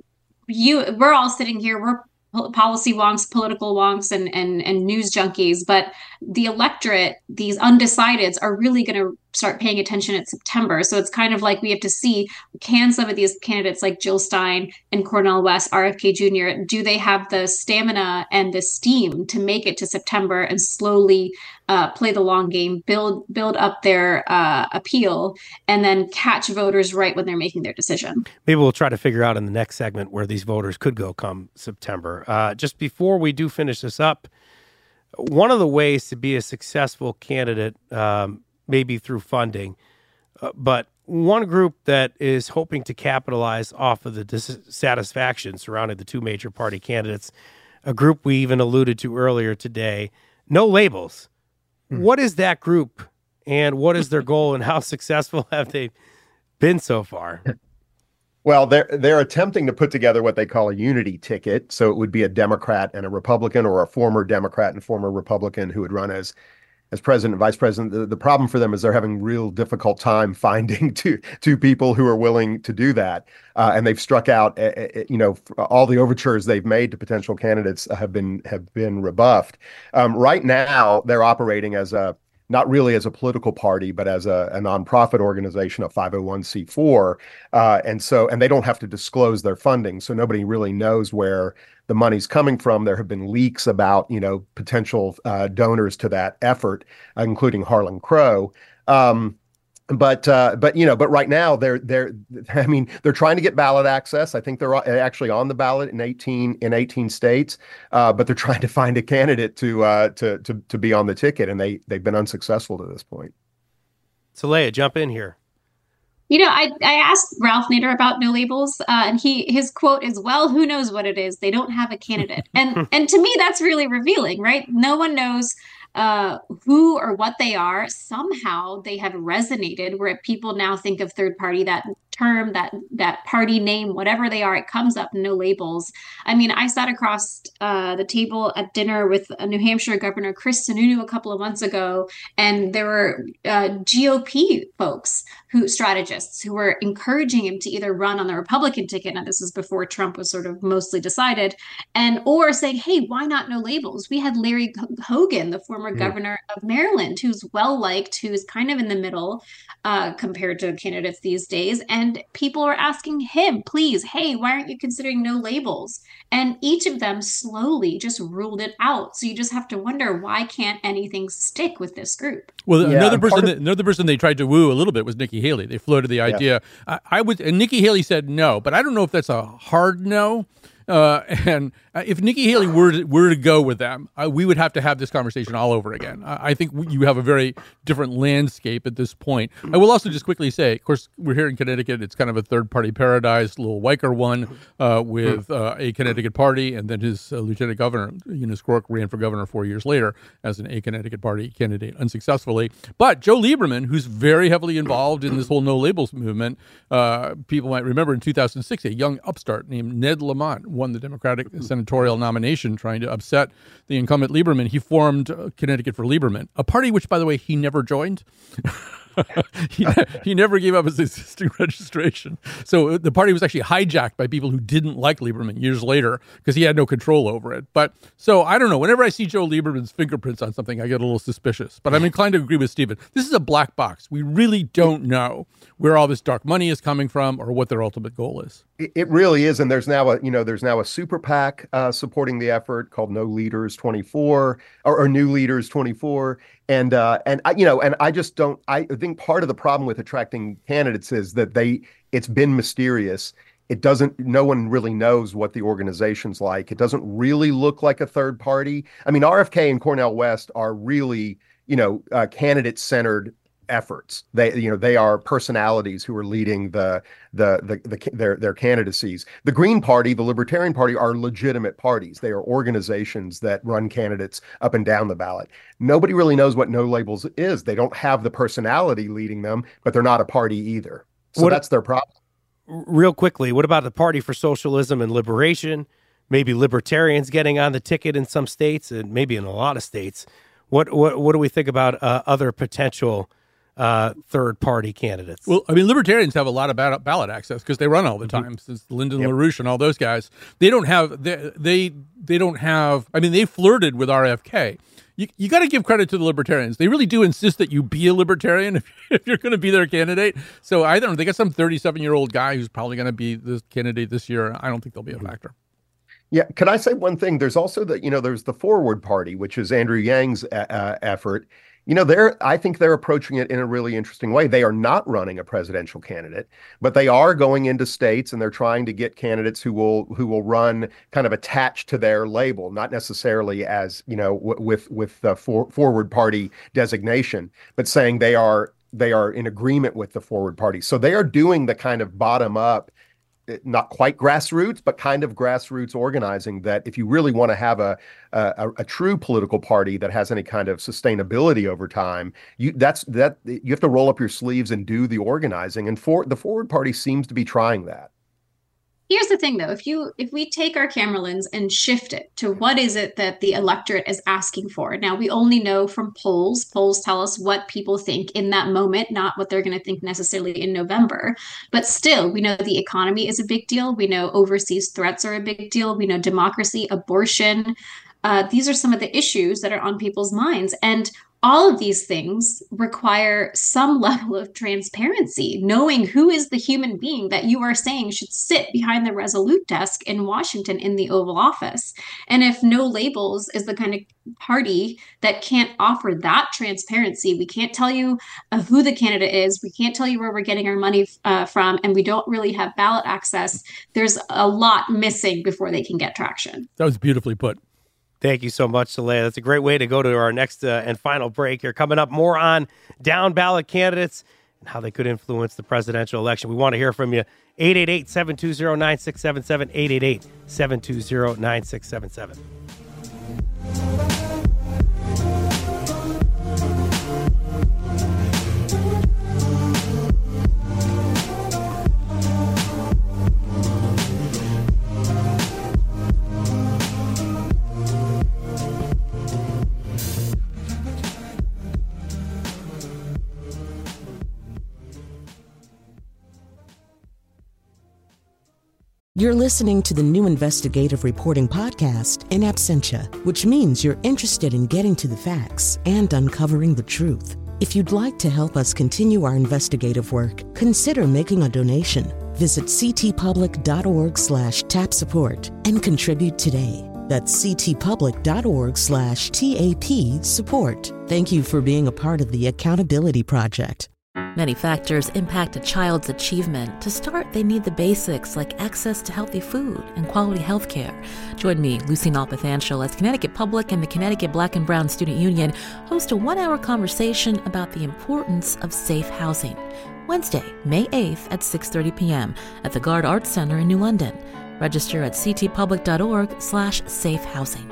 you, we're all sitting here, we're policy wonks, political wonks, and and and news junkies, but the electorate, these undecideds, are really going to start paying attention in September. So it's kind of like we have to see, can some of these candidates like Jill Stein and Cornel West, R F K Junior, do they have the stamina and the steam to make it to September and slowly uh, play the long game, build build up their uh, appeal, and then catch voters right when they're making their decision? Maybe we'll try to figure out in the next segment where these voters could go come September. Uh, just before we do finish this up, one of the ways to be a successful candidate, um, maybe through funding, uh, but one group that is hoping to capitalize off of the dissatisfaction surrounding the two major party candidates, a group we even alluded to earlier today, No Labels. Hmm. What is that group, and what is their goal, and how successful have they been so far? Well, they're they're attempting to put together what they call a unity ticket. So it would be a Democrat and a Republican, or a former Democrat and former Republican who would run as as president and vice president. The, the problem for them is they're having real difficult time finding two two people who are willing to do that. Uh, and they've struck out, uh, you know, all the overtures they've made to potential candidates have been have been rebuffed. Um, right now, they're operating as a not really as a political party, but as a, a nonprofit organization, a five oh one c four. Uh, and so, and they don't have to disclose their funding. So nobody really knows where the money's coming from. There have been leaks about, you know, potential uh, donors to that effort, uh, including Harlan Crow. Um, But, uh, but you know, but right now they're they're I mean, they're trying to get ballot access. I think they're actually on the ballot in eighteen in eighteen states, uh, but they're trying to find a candidate to uh, to to to be on the ticket, and they they've been unsuccessful to this point. Saleha, jump in here. You know, I I asked Ralph Nader about No Labels, uh, and he his quote is, "Well, who knows what it is? They don't have a candidate." and and to me, that's really revealing, right? No one knows uh, who or what they are, somehow they have resonated where people now think of third party, that term, that that party name, whatever they are, it comes up, no labels. I mean, I sat across uh, the table at dinner with a New Hampshire Governor Chris Sununu a couple of months ago, and there were uh, G O P folks, who strategists, who were encouraging him to either run on the Republican ticket. Now, this is before Trump was sort of mostly decided, and or saying, hey, why not no labels? We had Larry Hogan, the former mm. governor of Maryland, who's well-liked, who's kind of in the middle uh, compared to candidates these days. And people are asking him, please, hey, why aren't you considering no labels? And each of them slowly just ruled it out. So you just have to wonder, why can't anything stick with this group? Well, yeah, another person, of- that, another person they tried to woo a little bit was Nikki Haley. They floated the idea. Yeah. I, I would, and Nikki Haley said no, but I don't know if that's a hard no. Uh, and if Nikki Haley were to, were to go with them, uh, we would have to have this conversation all over again. I, I think you have a very different landscape at this point. I will also just quickly say, of course, we're here in Connecticut. It's kind of a third-party paradise, a little Weicker one uh, with uh, a Connecticut party, and then his uh, lieutenant governor, Eunice Rourke, ran for governor four years later as an a Connecticut party candidate unsuccessfully. But Joe Lieberman, who's very heavily involved in this whole no labels movement, uh, people might remember in two thousand six, a young upstart named Ned Lamont won the Democratic senatorial nomination trying to upset the incumbent Lieberman. He formed uh, Connecticut for Lieberman, a party which, by the way, he never joined. he, he never gave up his existing registration. So the party was actually hijacked by people who didn't like Lieberman years later because he had no control over it. But so I don't know. Whenever I see Joe Lieberman's fingerprints on something, I get a little suspicious. But I'm inclined to agree with Stephen. This is a black box. We really don't know where all this dark money is coming from or what their ultimate goal is. It really is, and there's now a you know there's now a super PAC uh, supporting the effort called No Leaders twenty-four or, or New Leaders twenty-four, and uh, and I you know and I just don't I think part of the problem with attracting candidates is that they it's been mysterious. It doesn't no one really knows what the organization's like. It doesn't really look like a third party. I mean, R F K and Cornel West are really you know uh, candidate centered efforts. They, you know, they are personalities who are leading the, the, the, the, their, their candidacies. The Green Party, the Libertarian Party are legitimate parties. They are organizations that run candidates up and down the ballot. Nobody really knows what No Labels is. They don't have the personality leading them, but they're not a party either. So what, that's their problem. Real quickly, what about the Party for Socialism and Liberation? Maybe libertarians getting on the ticket in some states and maybe in a lot of states. What, what, what do we think about uh, other potential Uh, third-party candidates? Well, I mean, libertarians have a lot of ballot, ballot access because they run all the time. Mm-hmm. Since Lyndon yep. LaRouche and all those guys, they don't have they they they don't have. I mean, they flirted with R F K. You you got to give credit to the libertarians. They really do insist that you be a libertarian if, if you're going to be their candidate. So I don't know. They got some thirty-seven-year-old guy who's probably going to be the candidate this year. I don't think they'll be a factor. Yeah, can I say one thing? There's also the you know there's the Forward Party, which is Andrew Yang's uh, effort. You know, they're, I think they're approaching it in a really interesting way. They are not running a presidential candidate, but they are going into states and they're trying to get candidates who will who will run kind of attached to their label, not necessarily as, you know, w- with with the for, Forward Party designation, but saying they are they are in agreement with the Forward Party. So they are doing the kind of bottom up, not quite grassroots, but kind of grassroots organizing that if you really want to have a, a a true political party that has any kind of sustainability over time, you that's that you have to roll up your sleeves and do the organizing. And for the Forward Party seems to be trying that. Here's the thing, though. If you if we take our camera lens and shift it to what is it that the electorate is asking for? Now, we only know from polls. Polls tell us what people think in that moment, not what they're going to think necessarily in November. But still, we know the economy is a big deal. We know overseas threats are a big deal. We know democracy, abortion. Uh, these are some of the issues that are on people's minds. And all of these things require some level of transparency, knowing who is the human being that you are saying should sit behind the Resolute desk in Washington in the Oval Office. And if No Labels is the kind of party that can't offer that transparency, we can't tell you uh, who the candidate is, we can't tell you where we're getting our money uh, from, and we don't really have ballot access, there's a lot missing before they can get traction. That was beautifully put. Thank you so much, Saleha. That's a great way to go to our next uh, and final break here. Coming up, more on down ballot candidates and how they could influence the presidential election. We want to hear from you. eight eight eight, seven two zero, nine six seven seven, eight eight eight, seven two zero, nine six seven seven. You're listening to the new investigative reporting podcast, In Absentia, which means you're interested in getting to the facts and uncovering the truth. If you'd like to help us continue our investigative work, consider making a donation. Visit ctpublic.org slash tap support and contribute today. That's ctpublic.org slash TAP support. Thank you for being a part of the Accountability Project. Many factors impact a child's achievement. To start, they need the basics like access to healthy food and quality health care. Join me, Lucy Nalpathanchil, as Connecticut Public and the Connecticut Black and Brown Student Union host a one-hour conversation about the importance of safe housing. Wednesday, May eighth at six thirty p.m. at the Gard Arts Center in New London. Register at ctpublic.org slash safe housing.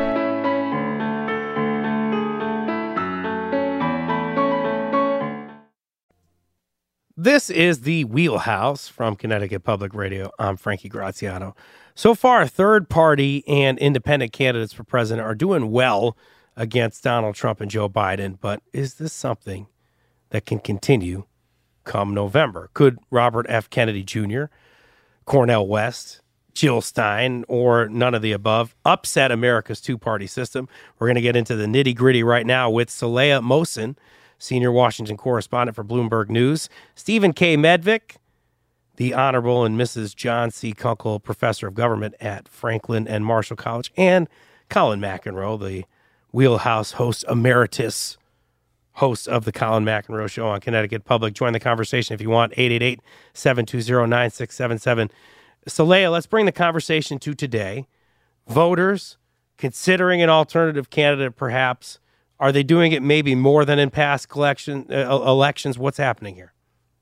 This is the Wheelhouse from Connecticut Public Radio. I'm Frankie Graziano. So far, third-party and independent candidates for president are doing well against Donald Trump and Joe Biden, but is this something that can continue come November? Could Robert F. Kennedy Junior, Cornel West, Jill Stein, or none of the above upset America's two-party system? We're going to get into the nitty-gritty right now with Saleha Mohsin, senior Washington correspondent for Bloomberg News, Stephen K. Medvick, the Honorable and Missus John C. Kunkel Professor of Government at Franklin and Marshall College, and Colin McEnroe, the Wheelhouse host emeritus, host of the Colin McEnroe Show on Connecticut Public. Join the conversation if you want, eight eight eight, seven two zero, nine six seven seven. Saleha, let's bring the conversation to today. Voters considering an alternative candidate, perhaps. Are they doing it maybe more than in past collection, uh, elections? What's happening here?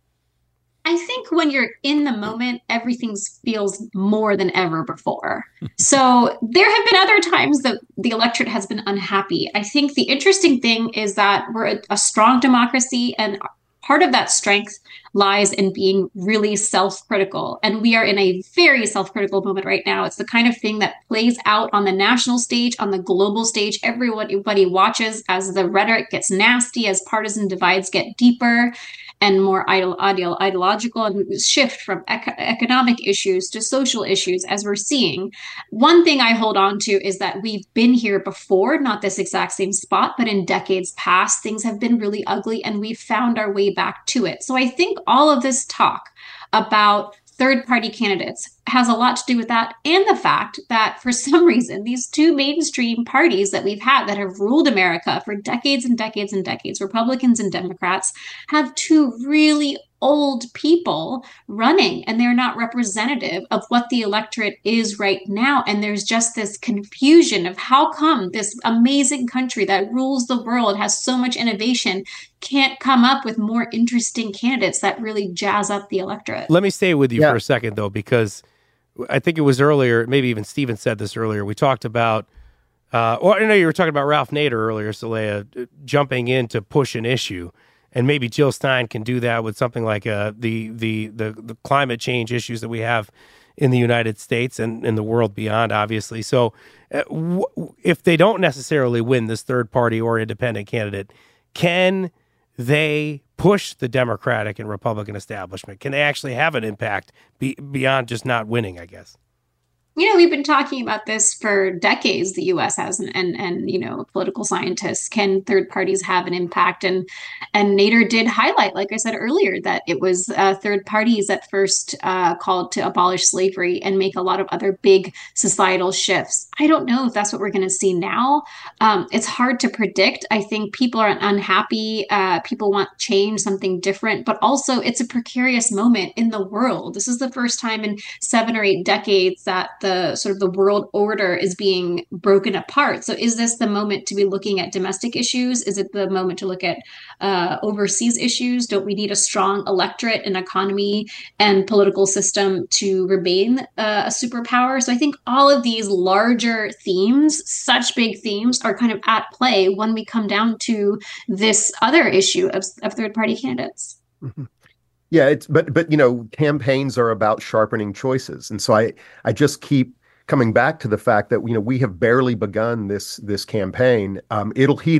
I think when you're in the moment, everything feels more than ever before. So there have been other times that the electorate has been unhappy. I think the interesting thing is that we're a, a strong democracy, and part of that strength lies in being really self-critical. And we are in a very self-critical moment right now. It's the kind of thing that plays out on the national stage, on the global stage. Everybody watches as the rhetoric gets nasty, as partisan divides get deeper and more ideolo- ideolo- ideological, and shift from ec- economic issues to social issues, as we're seeing. One thing I hold on to is that we've been here before, not this exact same spot, but in decades past, things have been really ugly, and we've found our way back to it. So I think all of this talk about third-party candidates has a lot to do with that, and the fact that for some reason, these two mainstream parties that we've had that have ruled America for decades and decades and decades, Republicans and Democrats, have two really old people running, and they're not representative of what the electorate is right now. And there's just this confusion of how come this amazing country that rules the world, has so much innovation, can't come up with more interesting candidates that really jazz up the electorate. Let me stay with you Yeah. for a second, though, because I think it was earlier, maybe even Stephen said this earlier. We talked about, uh, or I know you were talking about Ralph Nader earlier, Saleha, jumping in to push an issue. And maybe Jill Stein can do that with something like uh, the, the the the climate change issues that we have in the United States and in the world beyond, obviously. So uh, w- if they don't necessarily win this third party or independent candidate, can they push the Democratic and Republican establishment? Can they actually have an impact be- beyond just not winning, I guess? You know, we've been talking about this for decades, the U S has, and, and, and you know, political scientists. Can third parties have an impact? And and Nader did highlight, like I said earlier, that it was uh, third parties that first uh, called to abolish slavery and make a lot of other big societal shifts. I don't know if that's what we're going to see now. Um, it's hard to predict. I think people are unhappy. Uh, people want change, something different, but also it's a precarious moment in the world. This is the first time in seven or eight decades that the sort of the world order is being broken apart. So is this the moment to be looking at domestic issues? Is it the moment to look at uh, overseas issues? Don't we need a strong electorate and economy and political system to remain uh, a superpower? So I think all of these larger themes, such big themes, are kind of at play when we come down to this other issue of, of third-party candidates. Mm-hmm. Yeah, it's but but you know, campaigns are about sharpening choices, and so I I just keep coming back to the fact that you know we have barely begun this this campaign. Um, it'll heat up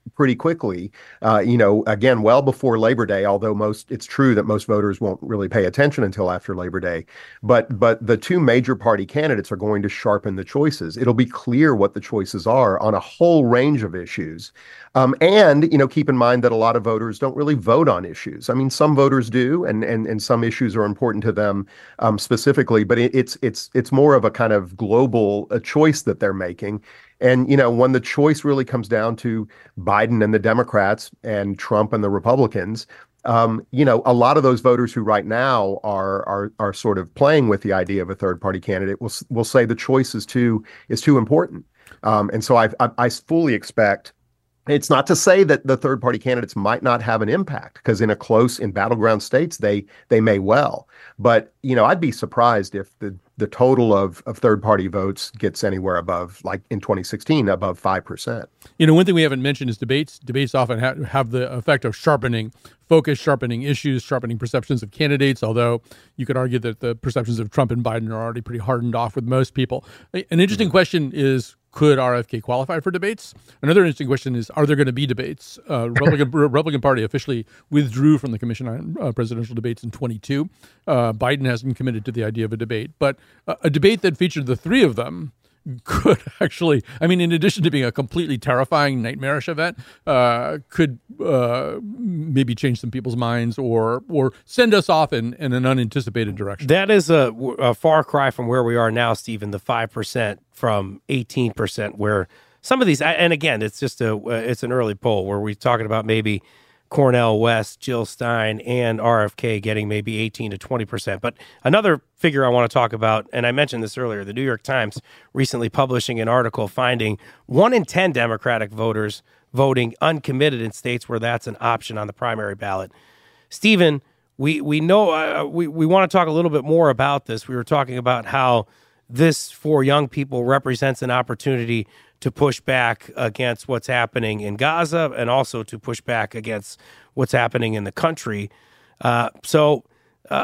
pretty quickly. Uh, you know, again, well before Labor Day, although most it's true that most voters won't really pay attention until after Labor Day. But but the two major party candidates are going to sharpen the choices. It'll be clear what the choices are on a whole range of issues. Um, and, you know, keep in mind that a lot of voters don't really vote on issues. I mean, some voters do, and and and some issues are important to them um, specifically, but it, it's it's it's more of a kind of global a choice that they're making. And, you know, when the choice really comes down to Biden and the Democrats and Trump and the Republicans, um, you know, a lot of those voters who right now are are are sort of playing with the idea of a third party candidate will will say the choice is too is too important. Um, and so I, I I fully expect. It's not to say that the third party candidates might not have an impact, because in a close in battleground states, they they may well. But, you know, I'd be surprised if the the total of, of third party votes gets anywhere above, like in twenty sixteen, above five percent. You know, one thing we haven't mentioned is debates. Debates often ha- have the effect of sharpening focus, sharpening issues, sharpening perceptions of candidates, although you could argue that the perceptions of Trump and Biden are already pretty hardened off with most people. An interesting mm-hmm. question is, could R F K qualify for debates? Another interesting question is, are there going to be debates? Uh, Republican Republican Party officially withdrew from the Commission on uh, Presidential Debates in twenty-two. Uh, Biden hasn't committed to the idea of a debate, but uh, a debate that featured the three of them could actually, I mean, in addition to being a completely terrifying, nightmarish event, uh, could uh, maybe change some people's minds or or send us off in, in an unanticipated direction. That is a, a far cry from where we are now, Stephen, the five percent from eighteen percent, where some of these, and again, it's just a, it's an early poll where we're talking about maybe Cornel West, Jill Stein, and R F K getting maybe eighteen to twenty percent. But another figure I want to talk about, and I mentioned this earlier, the New York Times recently publishing an article finding one in ten Democratic voters voting uncommitted in states where that's an option on the primary ballot. Stephen, we we know uh, we, we want to talk a little bit more about this. We were talking about how this, for young people, represents an opportunity to push back against what's happening in Gaza and also to push back against what's happening in the country. Uh, so uh,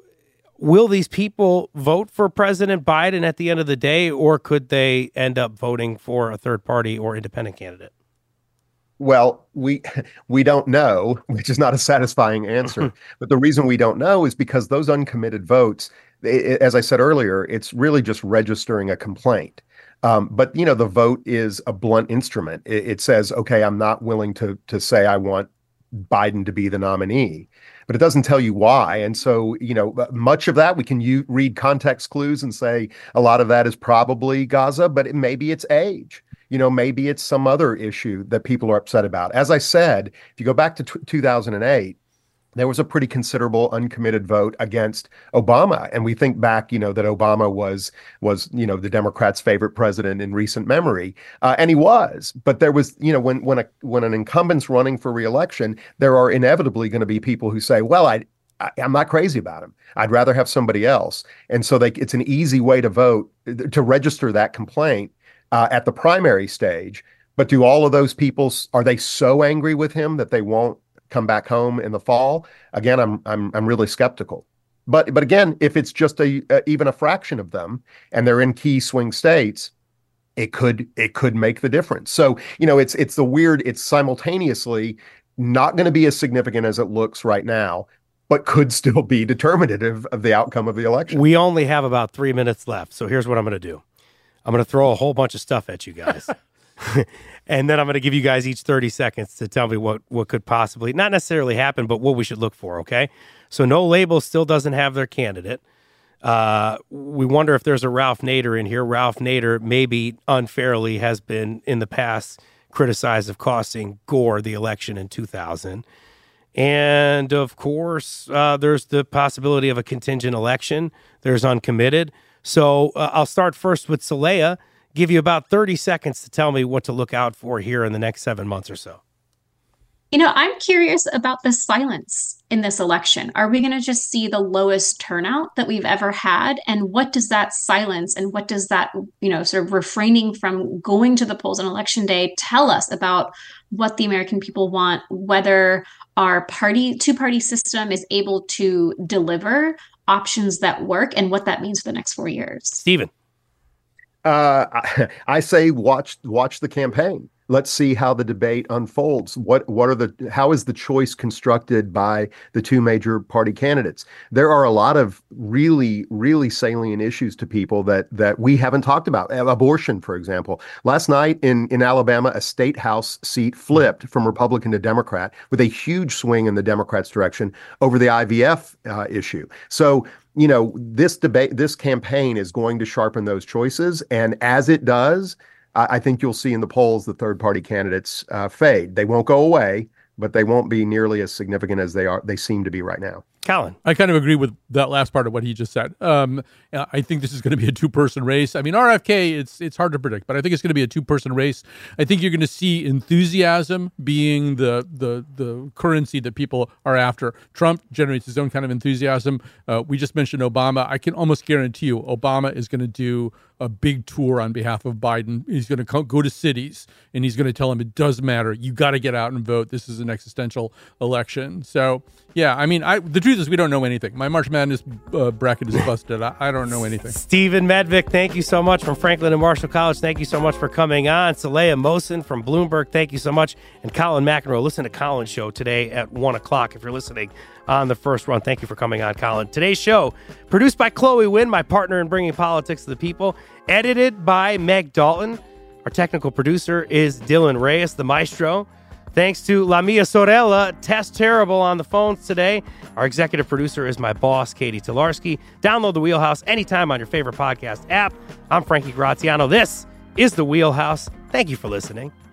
will these people vote for President Biden at the end of the day, or could they end up voting for a third party or independent candidate? Well, we we don't know, which is not a satisfying answer. But the reason we don't know is because those uncommitted votes, it, as I said earlier, it's really just registering a complaint. Um, but, you know, the vote is a blunt instrument. It, it says, OK, I'm not willing to to say I want Biden to be the nominee, but it doesn't tell you why. And so, you know, much of that we can u- read context clues and say a lot of that is probably Gaza, but it, maybe it's age. You know, maybe it's some other issue that people are upset about. As I said, if you go back to t- two thousand eight, there was a pretty considerable uncommitted vote against Obama. And we think back, you know, that Obama was, was you know, the Democrats' favorite president in recent memory. Uh, and he was. But there was, you know, when when a when an incumbent's running for re-election, there are inevitably going to be people who say, well, I, I, I'm not crazy about him. I'd rather have somebody else. And so they, it's an easy way to vote, to register that complaint uh, at the primary stage. But do all of those people, are they so angry with him that they won't come back home in the fall? Again, I'm I'm I'm really skeptical. But but again, if it's just a, a even a fraction of them and they're in key swing states, it could it could make the difference. So, you know, it's it's the weird, it's simultaneously not going to be as significant as it looks right now, but could still be determinative of the outcome of the election. We only have about three minutes left. So here's what I'm going to do. I'm going to throw a whole bunch of stuff at you guys. And then I'm going to give you guys each thirty seconds to tell me what, what could possibly, not necessarily happen, but what we should look for, okay? So No Label still doesn't have their candidate. Uh, we wonder if there's a Ralph Nader in here. Ralph Nader maybe unfairly has been in the past criticized of costing Gore the election in two thousand. And, of course, uh, there's the possibility of a contingent election. There's uncommitted. So uh, I'll start first with Saleha. Give you about thirty seconds to tell me what to look out for here in the next seven months or so. You know, I'm curious about the silence in this election. Are we going to just see the lowest turnout that we've ever had? And what does that silence and what does that, you know, sort of refraining from going to the polls on election day tell us about what the American people want, whether our party, two-party system is able to deliver options that work, and what that means for the next four years? Stephen. Uh, I, I say watch watch the campaign. Let's see how the debate unfolds. What what are the how is the choice constructed by the two major party candidates? There are a lot of really, really salient issues to people that that we haven't talked about. Abortion, for example. Last night in, in Alabama, a state house seat flipped from Republican to Democrat with a huge swing in the Democrats' direction over the I V F uh, issue. So, you know, this debate, this campaign is going to sharpen those choices. And as it does, I, I think you'll see in the polls the third party candidates uh, fade. They won't go away, but they won't be nearly as significant as they are. They seem to be right now. Colin. I kind of agree with that last part of what he just said. Um, I think this is going to be a two-person race. I mean, R F K, it's it's hard to predict, but I think it's going to be a two-person race. I think you're going to see enthusiasm being the the the currency that people are after. Trump generates his own kind of enthusiasm. Uh, we just mentioned Obama. I can almost guarantee you Obama is going to do a big tour on behalf of Biden. He's going to co- go to cities, and he's going to tell them it does matter. You got to get out and vote. This is an existential election. So, yeah, I mean, I the truth is we don't know anything. My March Madness uh, bracket is busted. I, I don't know anything. Stephen Medvick, thank you so much from Franklin and Marshall College. Thank you so much for coming on. Saleha Mosin from Bloomberg, thank you so much. And Colin McEnroe, listen to Colin's show today at one o'clock if you're listening on the first run. Thank you for coming on, Colin. Today's show, produced by Chloe Wynn, my partner in bringing politics to the people, edited by Meg Dalton. Our technical producer is Dylan Reyes, the maestro. Thanks to Lamia Sorella, Tess Terrible on the phones today. Our executive producer is my boss, Katie Tolarski. Download The Wheelhouse anytime on your favorite podcast app. I'm Frankie Graziano. This is The Wheelhouse. Thank you for listening.